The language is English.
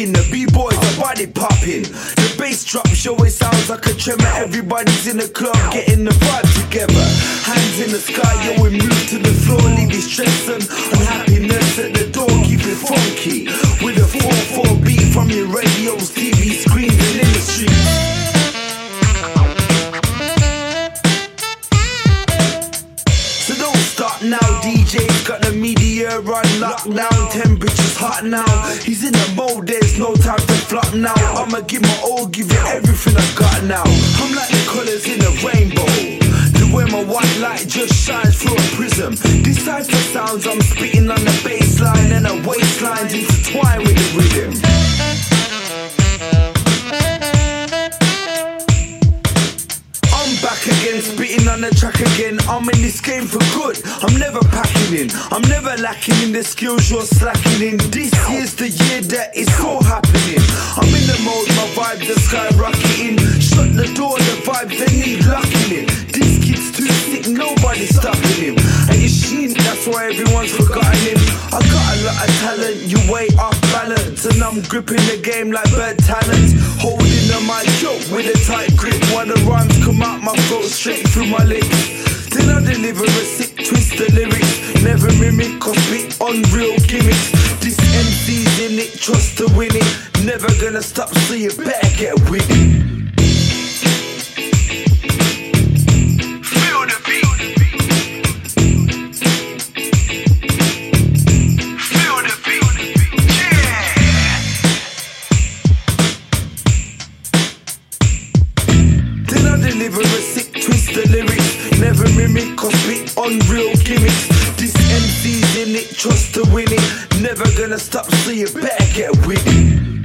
rocking, the B-boys are body popping. The bass drops, yo, it sounds like a tremor. Everybody's in the club getting the vibe together. Hands in the sky, yo, we move to the floor. Leave you stress and unhappiness at the door. Keep it funky with a 4/4 beat from your radios, TV screens and in the streets. Now DJ's got the media on lockdown. Temperature's hot now. He's in the mode, there's no time to flop now. I'ma give my all, give you everything I got now. I'm like the colours in a rainbow. The way my white light just shines through a prism. Decipher sounds I'm spitting on the bass line, and the waistline's intertwined with the rhythm. Back again, spitting on the track again. I'm in this game for good, I'm never packing in. I'm never lacking in the skills you're slacking in. This year's the year that it's all happening. I'm in the mode, my vibes are skyrocketing. Shut the door, the vibes they need locking in. This kid's too sick, nobody's stopping him. And you seen, that's why everyone's forgotten him. I got a lot of talent, you way off balance. And I'm gripping the game like bird talent. Holding the mic up with a tight grip while the rhymes come out my throat straight through my lips. Then I deliver a sick twist of lyrics. Never mimic or spit unreal gimmicks. This MC's in it, trust to win it. Never gonna stop, so you better get with it. Deliver a sick twist of lyrics. Never mimic or spit unreal gimmicks. This MC's in it, trust to win it. Never gonna stop, so you better get with it.